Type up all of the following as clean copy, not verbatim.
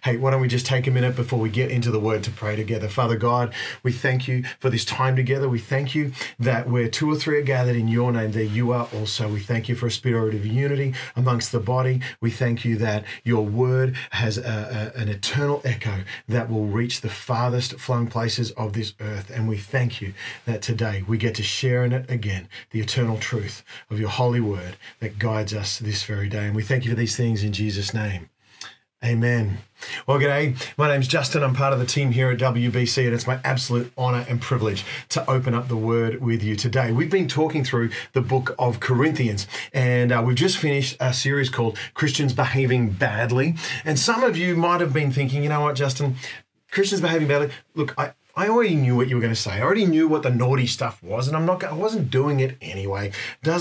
Hey, why don't we just take a minute before we get into the word to pray together? Father God, we thank you for this time together. We thank you that where two or three are gathered in your name, there you are also. We thank you for a spirit of unity amongst the body. We thank you that your word has an eternal echo that will reach the farthest flung places of this earth. And we thank you that today we get to share in it again, the eternal truth of your holy word that guides us this very day. And we thank you for these things in Jesus' name. Amen. Well, g'day. My name's Justin. I'm part of the team here at WBC, and it's my absolute honour and privilege to open up the Word with you today. We've been talking through the book of Corinthians, and we've just finished a series called Christians Behaving Badly. And some of you might have been thinking, you know what, Justin, Christians behaving badly. Look, I already knew what you were going to say. I already knew what the naughty stuff was, and I wasn't doing it anyway.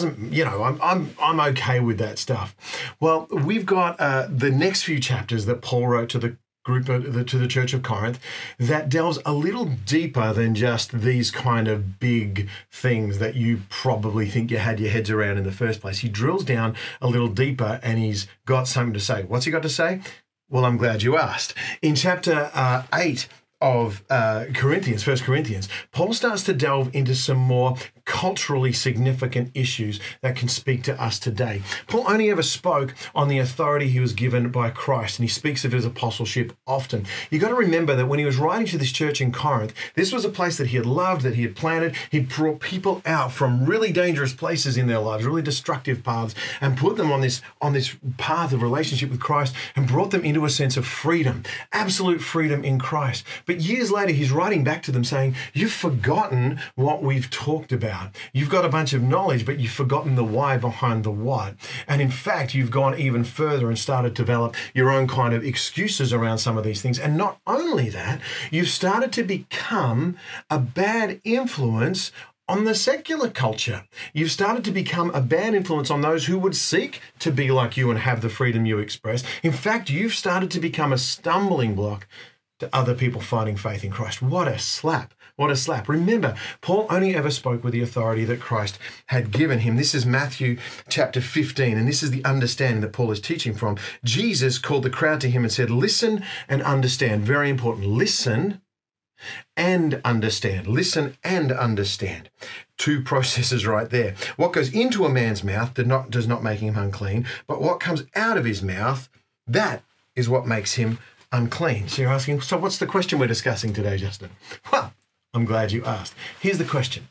I'm okay with that stuff. Well, we've got the next few chapters that Paul wrote to the to the Church of Corinth that delves a little deeper than just these kind of big things that you probably think you had your heads around in the first place. He drills down a little deeper, and he's got something to say. What's he got to say? Well, I'm glad you asked. In chapter 8 of Corinthians, 1 Corinthians, Paul starts to delve into some more culturally significant issues that can speak to us today. Paul only ever spoke on the authority he was given by Christ, and he speaks of his apostleship often. You got to remember that when he was writing to this church in Corinth, this was a place that he had loved, that he had planted. He brought people out from really dangerous places in their lives, really destructive paths, and put them on this path of relationship with Christ, and brought them into a sense of freedom, absolute freedom in Christ. But years later, he's writing back to them saying, you've forgotten what we've talked about. You've got a bunch of knowledge, but you've forgotten the why behind the what. And in fact, you've gone even further and started to develop your own kind of excuses around some of these things. And not only that, you've started to become a bad influence on the secular culture. You've started to become a bad influence on those who would seek to be like you and have the freedom you express. In fact, you've started to become a stumbling block to other people finding faith in Christ. What a slap. What a slap. Remember, Paul only ever spoke with the authority that Christ had given him. This is Matthew chapter 15, and this is the understanding that Paul is teaching from. Jesus called the crowd to him and said, listen and understand. Very important. Listen and understand. Listen and understand. Two processes right there. What goes into a man's mouth does not make him unclean, but what comes out of his mouth, that is what makes him unclean. So you're asking, so what's the question we're discussing today, Justin? Well, I'm glad you asked. Here's the question.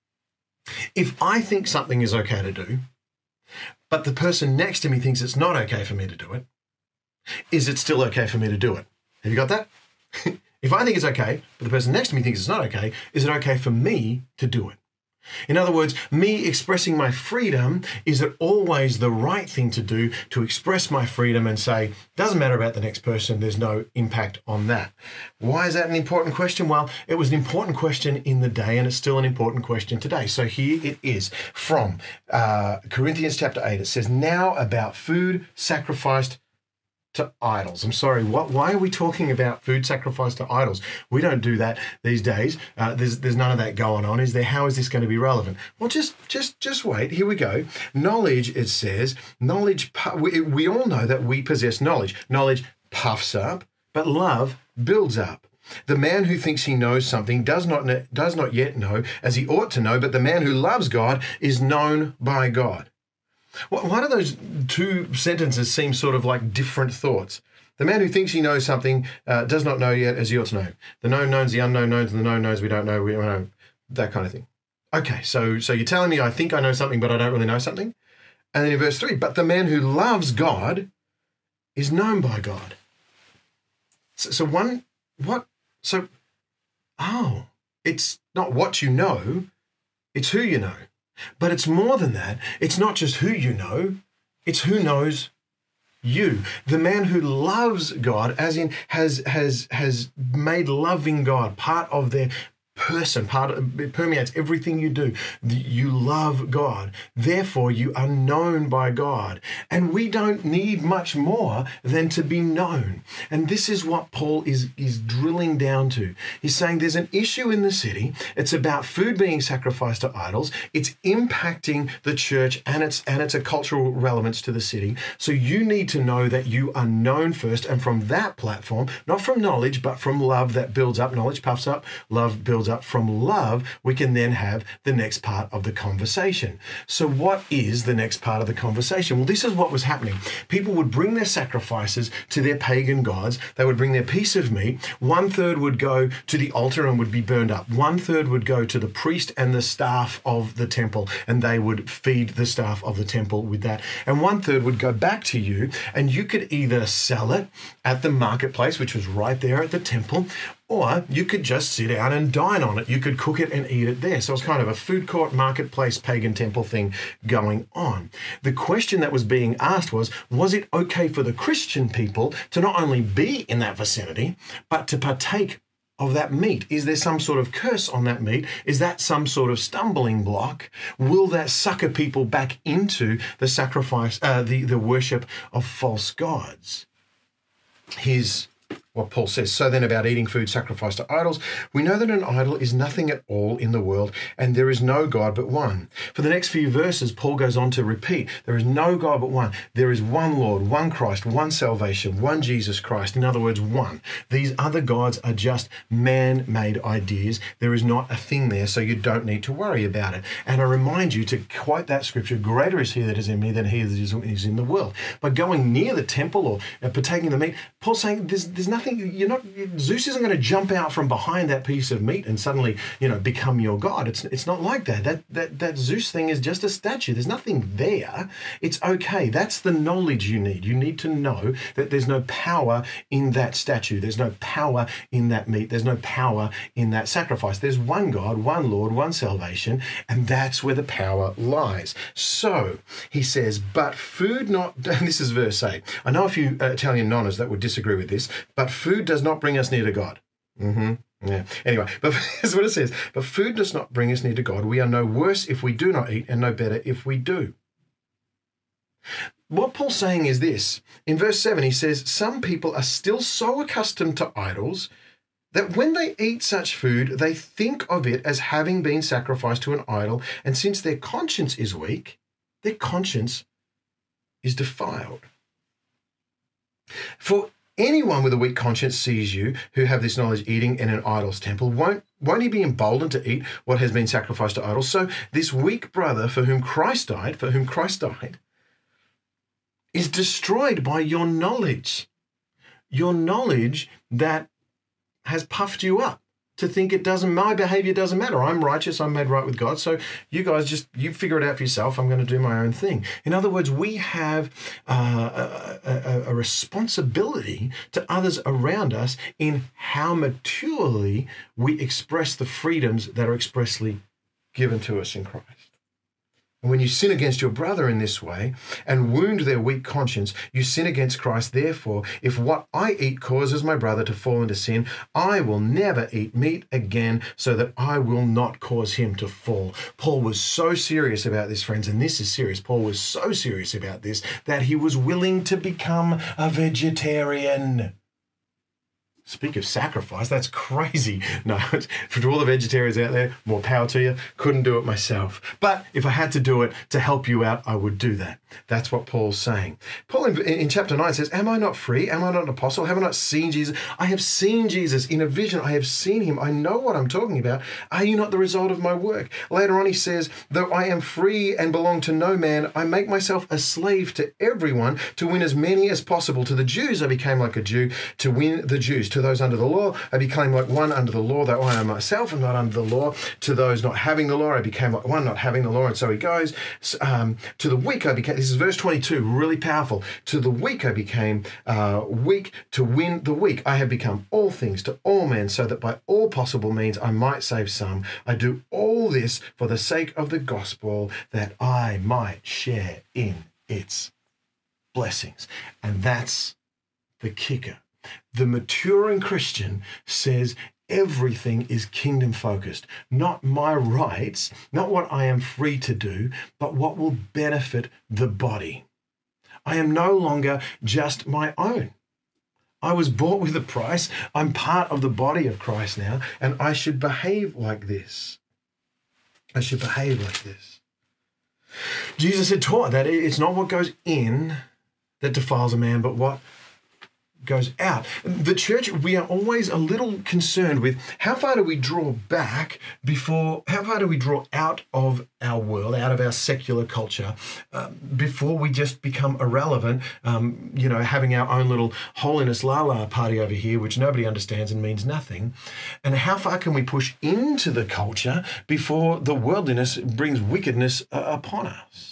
If I think something is okay to do, but the person next to me thinks it's not okay for me to do it, is it still okay for me to do it? Have you got that? If I think it's okay, but the person next to me thinks it's not okay, is it okay for me to do it? In other words, me expressing my freedom, is it always the right thing to do to express my freedom and say, doesn't matter about the next person, there's no impact on that? Why is that an important question? Well, it was an important question in the day, and it's still an important question today. So here it is from Corinthians chapter 8. It says, now about food sacrificed to idols. I'm sorry, why are we talking about food sacrificed to idols? We don't do that these days. There's none of that going on, is there? How is this going to be relevant? Well, just wait. Here we go. Knowledge, it says, we all know that we possess knowledge. Knowledge puffs up, but love builds up. The man who thinks he knows something does not yet know as he ought to know, but the man who loves God is known by God. Why do those two sentences seem sort of like different thoughts? The man who thinks he knows something does not know yet as he ought to know. The known knows the unknown knows, and the known knows we don't know, that kind of thing. Okay, so you're telling me I think I know something, but I don't really know something? And then in verse 3, but the man who loves God is known by God. It's not what you know, it's who you know. But it's more than that. It's not just who you know, it's who knows you. The man who loves God, as in has made loving God part of their person, it permeates everything you do. You love God. Therefore, you are known by God. And we don't need much more than to be known. And this is what Paul is drilling down to. He's saying there's an issue in the city. It's about food being sacrificed to idols. It's impacting the church and it's a cultural relevance to the city. So you need to know that you are known first, and from that platform, not from knowledge, but from love that builds up. Knowledge puffs up, love builds up. From love, we can then have the next part of the conversation. So what is the next part of the conversation? Well, this is what was happening. People would bring their sacrifices to their pagan gods. They would bring their piece of meat. 1/3 would go to the altar and would be burned up. 1/3 would go to the priest and the staff of the temple, and they would feed the staff of the temple with that. And 1/3 would go back to you, and you could either sell it at the marketplace, which was right there at the temple, or you could just sit down and dine on it. You could cook it and eat it there. So it was kind of a food court, marketplace, pagan temple thing going on. The question that was being asked was it okay for the Christian people to not only be in that vicinity, but to partake of that meat? Is there some sort of curse on that meat? Is that some sort of stumbling block? Will that sucker people back into the sacrifice, the worship of false gods? Here's what Paul says. So then, about eating food sacrificed to idols, we know that an idol is nothing at all in the world, and there is no God but one. For the next few verses, Paul goes on to repeat, there is no God but one. There is one Lord, one Christ, one salvation, one Jesus Christ. In other words, one. These other gods are just man-made ideas. There is not a thing there, so you don't need to worry about it. And I remind you to quote that scripture, greater is he that is in me than he that is in the world. By going near the temple or partaking the meat, Paul's saying there's nothing. Zeus isn't going to jump out from behind that piece of meat and suddenly, become your god. It's not like that. That Zeus thing is just a statue. There's nothing there. It's okay. That's the knowledge you need. You need to know that there's no power in that statue. There's no power in that meat. There's no power in that sacrifice. There's one God, one Lord, one salvation, and that's where the power lies. So he says, but food not, and this is verse 8. I know a few Italian nonnas that would disagree with this, but food does not bring us near to God. Yeah. Anyway, but here's what it says. But food does not bring us near to God. We are no worse if we do not eat, and no better if we do. What Paul's saying is this. In verse 7, he says, some people are still so accustomed to idols that when they eat such food, they think of it as having been sacrificed to an idol. And since their conscience is weak, their conscience is defiled. For anyone with a weak conscience sees you who have this knowledge eating in an idol's temple. Won't he be emboldened to eat what has been sacrificed to idols? So this weak brother for whom Christ died, is destroyed by your knowledge. Your knowledge that has puffed you up to think my behavior doesn't matter. I'm righteous, I'm made right with God. So you guys you figure it out for yourself. I'm going to do my own thing. In other words, we have a responsibility to others around us in how maturely we express the freedoms that are expressly given to us in Christ. And when you sin against your brother in this way and wound their weak conscience, you sin against Christ. Therefore, if what I eat causes my brother to fall into sin, I will never eat meat again so that I will not cause him to fall. Paul was so serious about this, friends, and this is serious. Paul was so serious about this that he was willing to become a vegetarian. Speak of sacrifice, that's crazy. No, for all the vegetarians out there, more power to you. Couldn't do it myself. But if I had to do it to help you out, I would do that. That's what Paul's saying. Paul in chapter 9 says, am I not free? Am I not an apostle? Have I not seen Jesus? I have seen Jesus in a vision. I have seen him. I know what I'm talking about. Are you not the result of my work? Later on he says, though I am free and belong to no man, I make myself a slave to everyone to win as many as possible. To the Jews I became like a Jew to win the Jews. To those under the law, I became like one under the law, though I am myself am not under the law. To those not having the law, I became like one not having the law. And so he goes, to the weak I became, this is verse 22, really powerful. To the weak I became weak to win the weak. I have become all things to all men so that by all possible means I might save some. I do all this for the sake of the gospel that I might share in its blessings. And that's the kicker. The maturing Christian says, everything is kingdom focused, not my rights, not what I am free to do, but what will benefit the body. I am no longer just my own. I was bought with a price. I'm part of the body of Christ now, and I should behave like this. I should behave like this. Jesus had taught that it's not what goes in that defiles a man, but what goes out. The church, we are always a little concerned with how far do we draw back how far do we draw out of our world, out of our secular culture, before we just become irrelevant, having our own little holiness la-la party over here, which nobody understands and means nothing. And how far can we push into the culture before the worldliness brings wickedness upon us?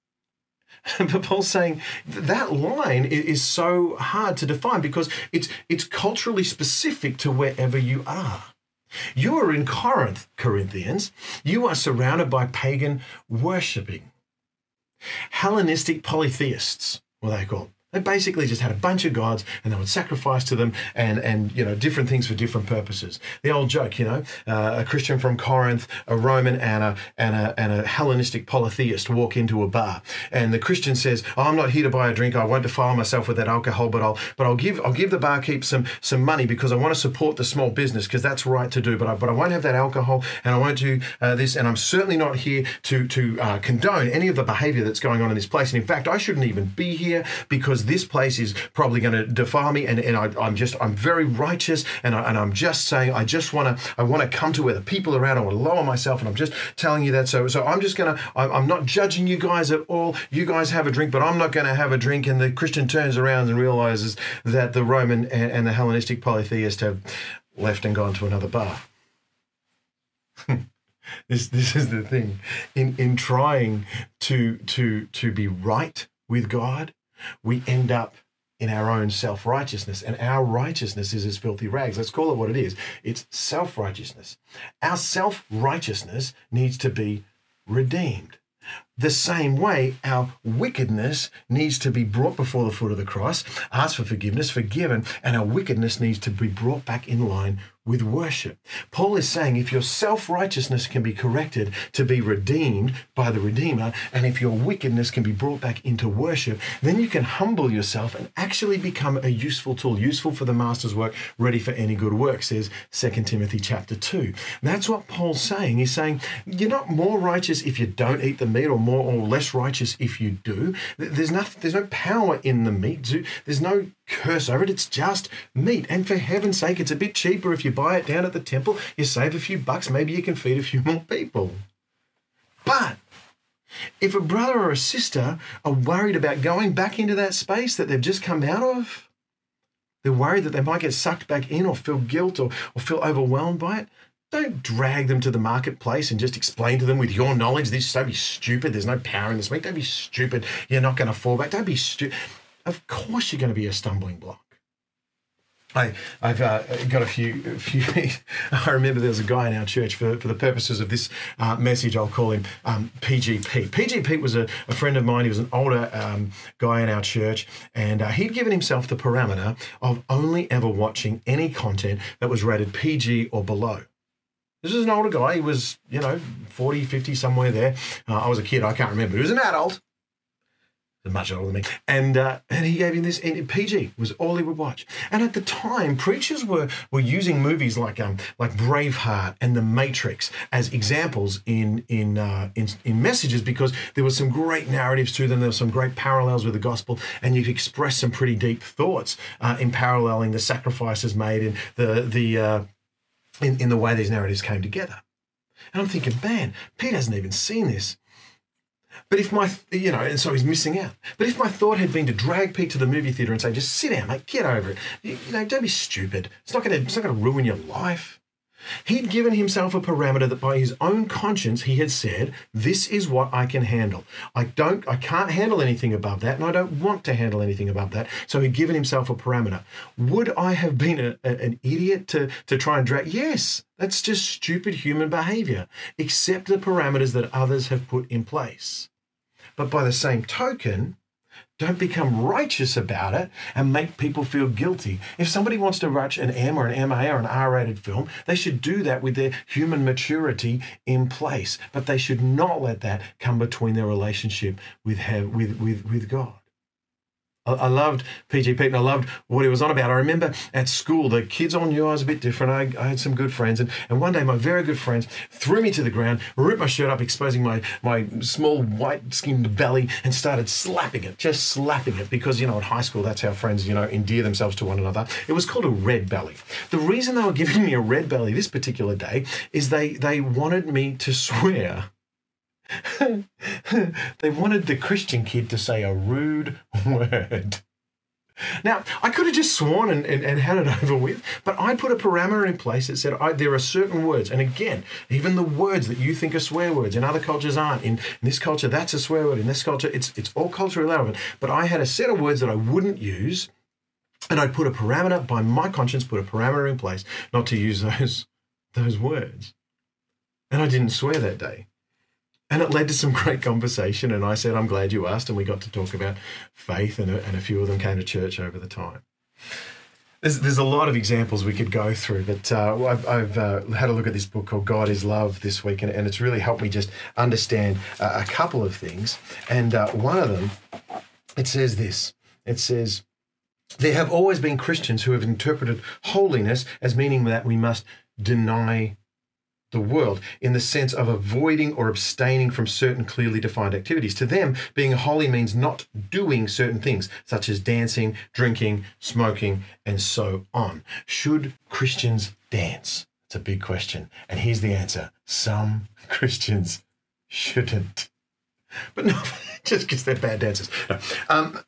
But Paul's saying that line is so hard to define because it's culturally specific to wherever you are. You are in Corinth, Corinthians. You are surrounded by pagan worshipping. Hellenistic polytheists, what they call. They basically just had a bunch of gods and they would sacrifice to them and different things for different purposes. The old joke, a Christian from Corinth, a Roman and a Hellenistic polytheist walk into a bar. And the Christian says, I'm not here to buy a drink. I won't defile myself with that alcohol, but I'll give the barkeep some money because I want to support the small business because that's right to do. But I won't have that alcohol and I won't do this. And I'm certainly not here to condone any of the behavior that's going on in this place. And in fact, I shouldn't even be here because this place is probably going to defile me, and I'm very righteous, and I'm just saying I want to come to where the people are at. I want to lower myself, and I'm just telling you that. So I'm not judging you guys at all. You guys have a drink, but I'm not going to have a drink. And the Christian turns around and realizes that the Roman and the Hellenistic polytheist have left and gone to another bar. This is the thing. In trying to be right with God, we end up in our own self-righteousness, and our righteousness is as filthy rags. Let's call it what it is. It's self-righteousness. Our self-righteousness needs to be redeemed. The same way our wickedness needs to be brought before the foot of the cross, ask for forgiveness, forgiven, and our wickedness needs to be brought back in line with worship. Paul is saying if your self-righteousness can be corrected to be redeemed by the Redeemer, and if your wickedness can be brought back into worship, then you can humble yourself and actually become a useful tool, useful for the master's work, ready for any good work, says 2 Timothy chapter 2. That's what Paul's saying. He's saying you're not more righteous if you don't eat the meat or more or less righteous if you do. There's no power in the meat. There's no curse over it. It's just meat. And for heaven's sake, it's a bit cheaper if you buy it down at the temple. You save a few bucks. Maybe you can feed a few more people. But if a brother or a sister are worried about going back into that space that they've just come out of, they're worried that they might get sucked back in or feel guilt or feel overwhelmed by it, don't drag them to the marketplace and just explain to them with your knowledge, don't be stupid, there's no power in this meat, don't be stupid, you're not going to fall back, don't be stupid. Of course you're going to be a stumbling block. I've got a few. I remember there was a guy in our church, for the purposes of this message, I'll call him PG Pete. PG Pete was a friend of mine. He was an older guy in our church, and he'd given himself the parameter of only ever watching any content that was rated PG or below. This is an older guy. He was, 40, 50, somewhere there. I was a kid. I can't remember. He was an adult. Much older than me. And he gave him this, and PG was all he would watch. And at the time, preachers were using movies like Braveheart and The Matrix as examples in messages, because there were some great narratives to them. There were some great parallels with the gospel, and you could express some pretty deep thoughts in paralleling the sacrifices made in the way these narratives came together. And I'm thinking, man, Pete hasn't even seen this. But if and so he's missing out. But if my thought had been to drag Pete to the movie theater and say, just sit down, mate, get over it. Don't be stupid. It's not going to ruin your life. He'd given himself a parameter that by his own conscience, he had said, this is what I can handle. I can't handle anything above that, and I don't want to handle anything above that. So he'd given himself a parameter. Would I have been an idiot to try and drag? Yes, that's just stupid human behavior. Accept the parameters that others have put in place. But by the same token, Don't become righteous about it and make people feel guilty. If somebody wants to watch an M or an MA or an R-rated film, they should do that with their human maturity in place. But they should not let that come between their relationship with God. I loved P.G. Pete, and I loved what he was on about. I remember at school, the kids all knew I was a bit different. I had some good friends, and one day my very good friends threw me to the ground, ripped my shirt up, exposing my small white-skinned belly, and started slapping it, just slapping it, because, at high school, that's how friends, endear themselves to one another. It was called a red belly. The reason they were giving me a red belly this particular day is they wanted me to swear. They wanted the Christian kid to say a rude word. Now, I could have just sworn and had it over with, but I put a parameter in place that said there are certain words. And again, even the words that you think are swear words in other cultures aren't. In this culture, that's a swear word. In this culture, it's all culturally relevant. But I had a set of words that I wouldn't use, and I put a parameter, by my conscience, put a parameter in place not to use those words. And I didn't swear that day. And it led to some great conversation, and I said, I'm glad you asked, and we got to talk about faith, and a few of them came to church over the time. There's a lot of examples we could go through, but I've had a look at this book called God is Love this week, and it's really helped me just understand a couple of things. And one of them, it says this. It says, there have always been Christians who have interpreted holiness as meaning that we must deny the world in the sense of avoiding or abstaining from certain clearly defined activities. To them, being holy means not doing certain things, such as dancing, drinking, smoking, and so on. Should Christians dance? It's a big question. And here's the answer. Some Christians shouldn't. But no, just because they're bad dancers. No.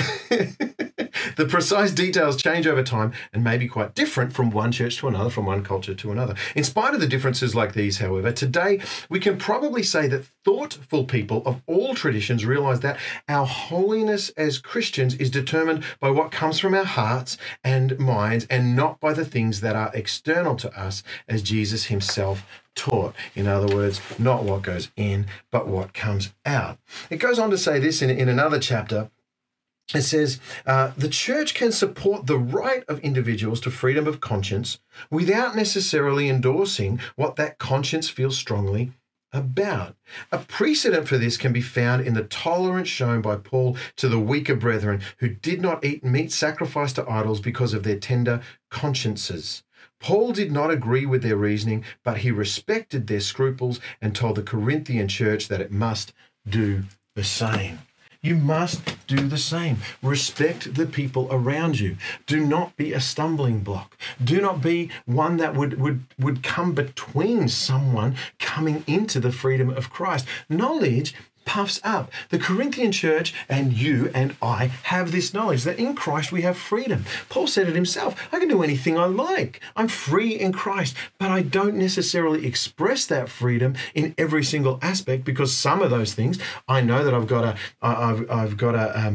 The precise details change over time and may be quite different from one church to another, from one culture to another. In spite of the differences like these, however, today we can probably say that thoughtful people of all traditions realize that our holiness as Christians is determined by what comes from our hearts and minds, and not by the things that are external to us, as Jesus himself taught. In other words, not what goes in, but what comes out. It goes on to say this in another chapter. It says, the church can support the right of individuals to freedom of conscience without necessarily endorsing what that conscience feels strongly about. A precedent for this can be found in the tolerance shown by Paul to the weaker brethren who did not eat meat sacrificed to idols because of their tender consciences. Paul did not agree with their reasoning, but he respected their scruples and told the Corinthian church that it must do the same. You must do the same. Respect the people around you. Do not be a stumbling block. Do not be one that would come between someone coming into the freedom of Christ. Knowledge puffs up. The Corinthian church and you and I have this knowledge that in Christ we have freedom. Paul said it himself. I can do anything I like. I'm free in Christ, but I don't necessarily express that freedom in every single aspect, because some of those things I know that I've got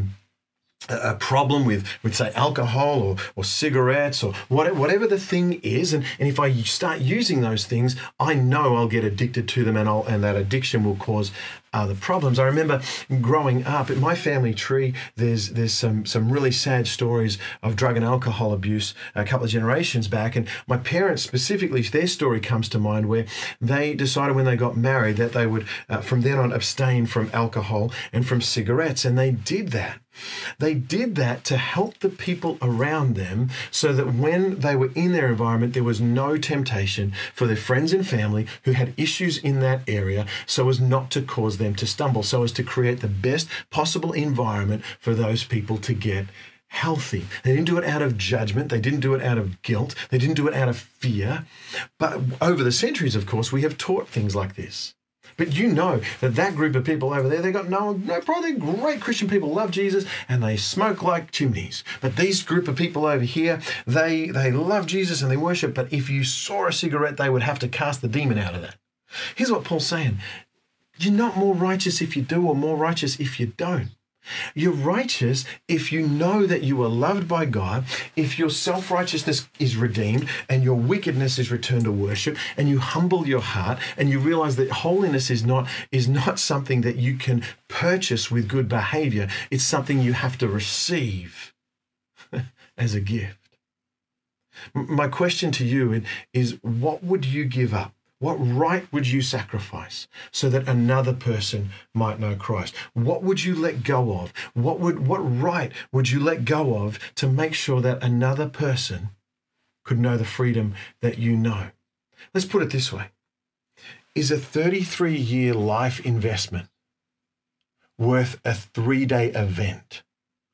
a problem with say alcohol or cigarettes or whatever the thing is, and if I start using those things, I know I'll get addicted to them, and that addiction will cause other problems. I remember growing up in my family tree, there's some really sad stories of drug and alcohol abuse a couple of generations back, and my parents specifically, their story comes to mind, where they decided when they got married that they would from then on abstain from alcohol and from cigarettes, and they did that. They did that to help the people around them, so that when they were in their environment, there was no temptation for their friends and family who had issues in that area, so as not to cause them to stumble, so as to create the best possible environment for those people to get healthy. They didn't do it out of judgment. They didn't do it out of guilt. They didn't do it out of fear. But over the centuries, of course, we have taught things like this. But you know that group of people over there, they got no problem. They're great Christian people, love Jesus, and they smoke like chimneys. But these group of people over here, they love Jesus and they worship, but if you saw a cigarette, they would have to cast the demon out of that. Here's what Paul's saying. You're not more righteous if you do or more righteous if you don't. You're righteous if you know that you are loved by God, if your self-righteousness is redeemed and your wickedness is returned to worship, and you humble your heart and you realize that holiness is not something that you can purchase with good behavior. It's something you have to receive as a gift. My question to you is, what would you give up? What right would you sacrifice so that another person might know Christ? What would you let go of? What right would you let go of to make sure that another person could know the freedom that you know? Let's put it this way. Is a 33-year life investment worth a 3-day event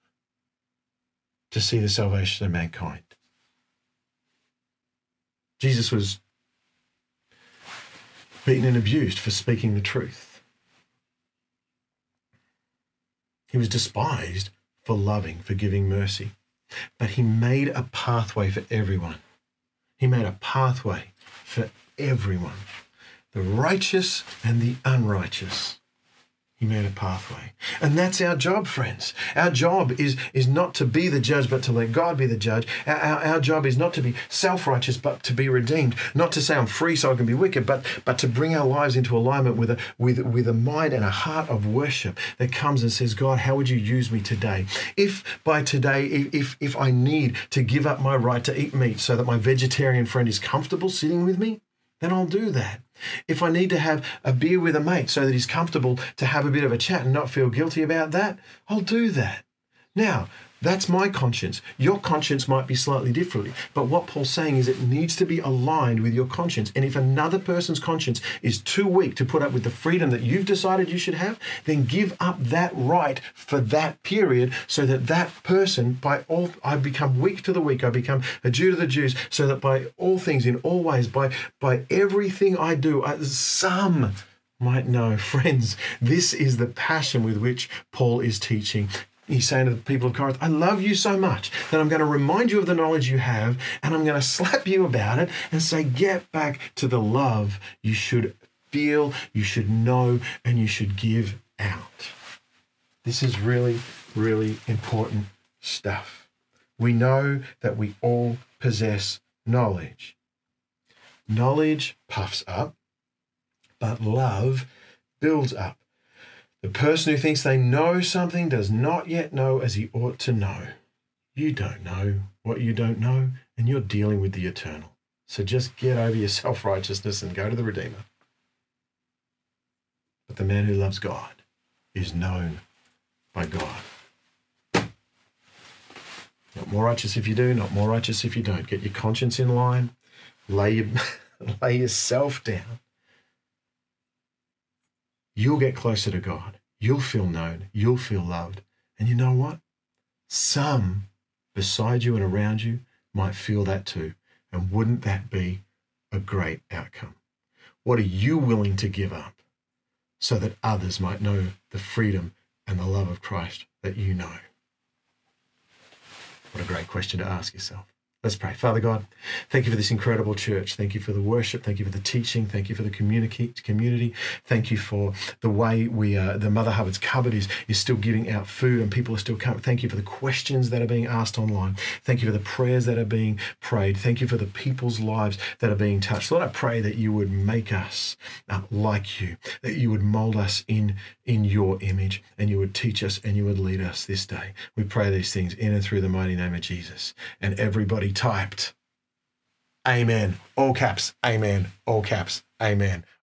to see the salvation of mankind? Jesus was beaten and abused for speaking the truth. He was despised for loving, for giving mercy. But he made a pathway for everyone. He made a pathway for everyone. The righteous and the unrighteous. He made a pathway. And that's our job, friends. Our job is not to be the judge, but to let God be the judge. Our job is not to be self-righteous, but to be redeemed. Not to say I'm free so I can be wicked, but to bring our lives into alignment with a mind and a heart of worship that comes and says, God, how would you use me today? If by today, if I need to give up my right to eat meat so that my vegetarian friend is comfortable sitting with me, then I'll do that. If I need to have a beer with a mate so that he's comfortable to have a bit of a chat and not feel guilty about that, I'll do that. Now, that's my conscience. Your conscience might be slightly differently, but what Paul's saying is it needs to be aligned with your conscience. And if another person's conscience is too weak to put up with the freedom that you've decided you should have, then give up that right for that period so that that person, I become weak to the weak, I become a Jew to the Jews, so that by all things, in all ways, by everything I do, some might know. Friends, this is the passion with which Paul is teaching. He's saying to the people of Corinth, I love you so much that I'm going to remind you of the knowledge you have, and I'm going to slap you about it and say, get back to the love you should feel, you should know, and you should give out. This is really, really important stuff. We know that we all possess knowledge. Knowledge puffs up, but love builds up. The person who thinks they know something does not yet know as he ought to know. You don't know what you don't know, and you're dealing with the eternal. So just get over your self-righteousness and go to the Redeemer. But the man who loves God is known by God. Not more righteous if you do, not more righteous if you don't. Get your conscience in line. Lay yourself down. You'll get closer to God. You'll feel known. You'll feel loved. And you know what? Some beside you and around you might feel that too. And wouldn't that be a great outcome? What are you willing to give up so that others might know the freedom and the love of Christ that you know? What a great question to ask yourself. Let's pray. Father God, thank you for this incredible church. Thank you for the worship. Thank you for the teaching. Thank you for the community. Thank you for the way the Mother Hubbard's cupboard is still giving out food and people are still coming. Thank you for the questions that are being asked online. Thank you for the prayers that are being prayed. Thank you for the people's lives that are being touched. Lord, I pray that you would make us like you, that you would mold us in your image, and you would teach us and you would lead us this day. We pray these things in and through the mighty name of Jesus. And everybody typed, Amen. All caps, Amen. All caps, Amen.